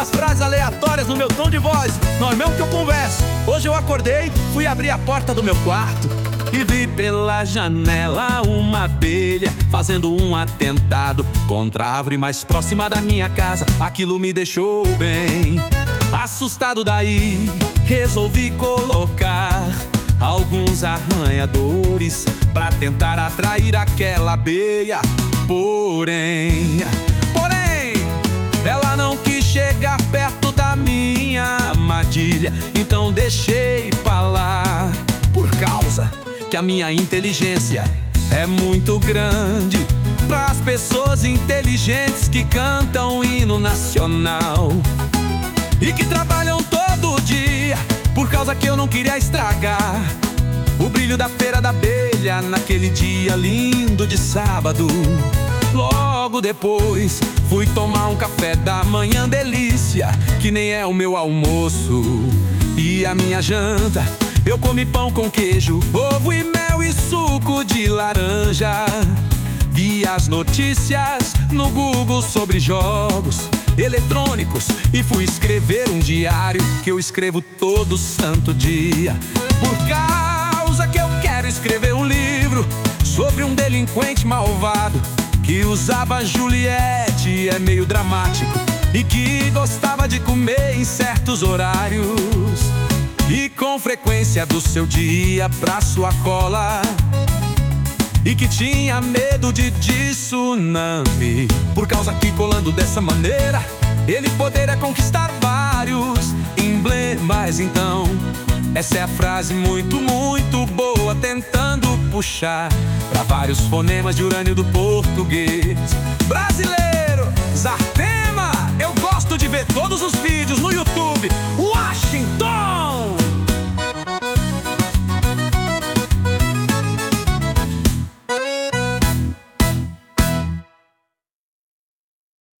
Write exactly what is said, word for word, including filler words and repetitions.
umas frases aleatórias no meu tom de voz. Não é mesmo que eu converso. Hoje eu acordei, fui abrir a porta do meu quarto e vi pela janela uma abelha fazendo um atentado contra a árvore mais próxima da minha casa. Aquilo me deixou bem assustado. Daí resolvi colocar alguns arranhadores pra tentar atrair aquela abelha. Porém, porém, ela não quis chegar perto da minha armadilha. Então deixei pra lá, por causa que a minha inteligência é muito grande pras pessoas inteligentes que cantam o hino nacional e que trabalham todo dia, por causa que eu não queria estragar o brilho da feira da abelha naquele dia lindo de sábado. Logo depois fui tomar um café da manhã delícia, que nem é o meu almoço. E a minha janta, eu comi pão com queijo, ovo e mel e suco de laranja. Vi as notícias no Google sobre jogos eletrônicos e fui escrever um diário que eu escrevo todo santo dia. Por causa que eu quero escrever um livro sobre um delinquente malvado que usava Juliette, é meio dramático, e que gostava de comer em certos horários e com frequência do seu dia pra sua cola, e que tinha medo de tsunami, por causa que colando dessa maneira ele poderia conquistar vários emblemas. Então essa é a frase muito, muito boa, tentando puxar pra vários fonemas de urânio do português brasileiro.